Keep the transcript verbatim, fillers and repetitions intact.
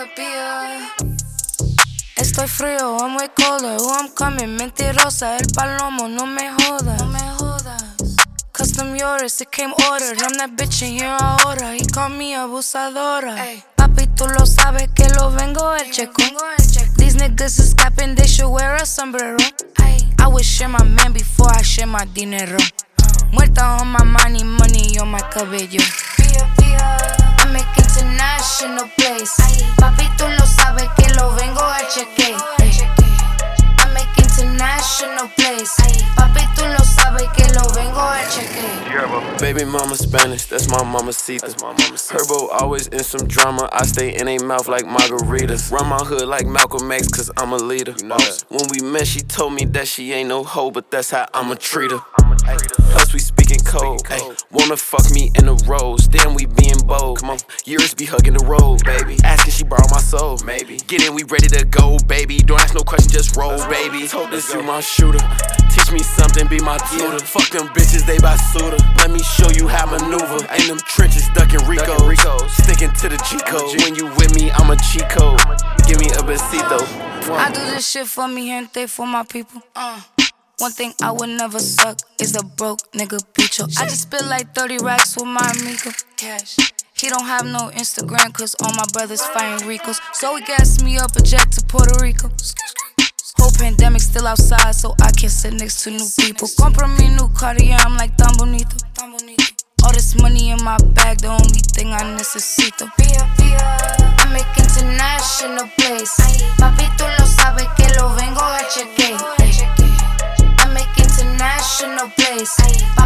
pía, pía. Estoy frío, I'm way colder. Who I'm coming, mentirosa. El palomo, no me jodas. No me jodas. Custom yours, it came ordered. I'm that bitch in here ahora. He called me abusadora. Ay. Papi, tú lo sabes que lo vengo el checo. These niggas is capping, they should wear a sombrero. Ay. I would share my man before I share my dinero. Muerta on my money, money on my cabello. Pía, pía. I make international plays. Papi, tú lo sabes que lo vengo a chequear. I make international plays. Papi, tú lo sabes que lo vengo a chequear. Baby mama Spanish, that's my mamacita. Herbo always in some drama, I stay in a mouth like margaritas. Run my hood like Malcolm X, cause I'm a leader. You know that. When we met, she told me that she ain't no hoe, but that's how I'ma treat her. Plus we speaking cold, ay, wanna fuck me in the rose, damn we being bold. Come on, years be hugging the road, baby. Asking she borrow my soul, maybe. Get in, we ready to go, baby. Don't ask no question, just roll, baby. Told this you my shooter, teach me something, be my tutor. Fuck them bitches, they buy suitor. Let me show you how maneuver. In them trenches, ducking Ricos, sticking to the G code. When you with me, I'm a cheat code. Give me a besito. I do this shit for me, gente, for my people. Uh. One thing I would never suck is a broke nigga bicho. I just spit like thirty racks with my amigo. Cash. He don't have no Instagram cause all my brothers fighting Ricos. So he gassed me up a jet to Puerto Rico. Whole pandemic still outside so I can't sit next to new people. Compra me new Cartier, I'm like tan bonito. All this money in my bag, the only thing I necesito. Pía, pía. I make international plays. Papi, tú lo sabes que lo vengo a chequear. I make international plays.